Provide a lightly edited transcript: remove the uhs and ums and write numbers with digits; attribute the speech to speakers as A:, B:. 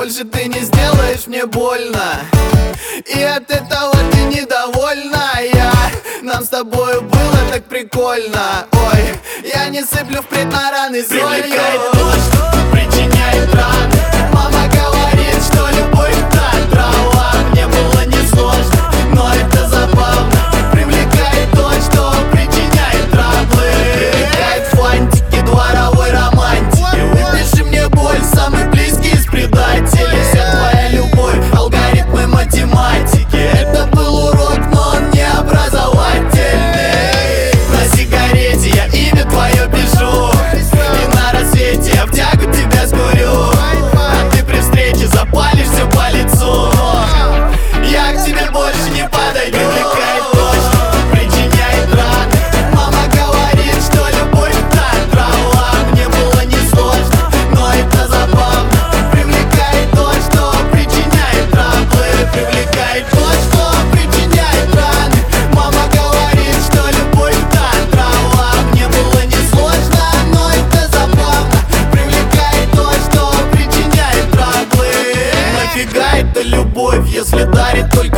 A: больше ты не сделаешь мне больно, и от этого ты недовольна. Нам с тобою было так прикольно. Ой, я не сыплю впредь на раны солью.
B: Привлекает то, что причиняет раны.
A: Мама говорит, что любовь так трава.
B: Мне было несложно, но это забавно.
A: Привлекает то, что причиняет траблы.
B: Привлекает фантики дворовой романтики.
A: Выпиши мне боль, самый близкий из предателей.
B: Вся твоя любовь, алгоритмы математики.
A: Это был урок, но он не образовательный.
B: На сигарете я имя твое пишу, и на рассвете я в тягу тебя скурю. А ты при встрече запалишь все по лицу.
A: Я к тебе больше не подойду.
B: Привлекает то, что причиняет раны.
A: Мама говорит, что любовь так трава.
B: Мне было несложно, но это забавно.
A: Привлекает то, что причиняет траблы. Привлекает то, что причиняет раны. Мама говорит, что любовь так трава. Мне было несложно, но это забавно. Привлекает то, что причиняет траблы.
B: Нафига это любовь, если дарит только